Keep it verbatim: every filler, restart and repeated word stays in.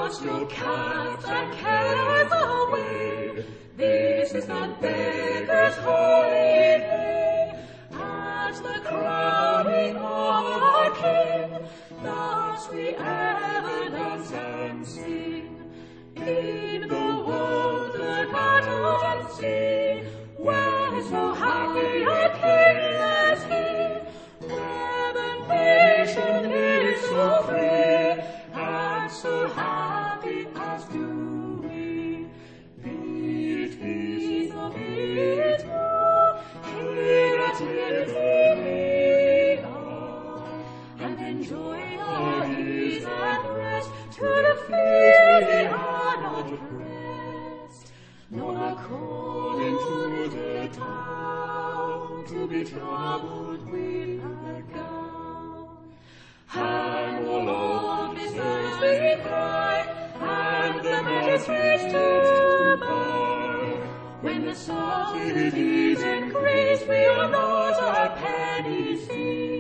Cast your cares and cares away. This is the beggar's holy day. At the crowning of our King, thus we ever dance and sing. In the world the cattle see, where is so happy a King as he, where the nation is so free, and so happy as do we. Be it peace or be it war, here at liberty we are, and enjoy our ease and rest. To the feast we are not pressed, nor called into the town to be troubled with a gown. Hang all officers we cry, and the magistrates to buy. When the subsidies increase, we are not a penny seen.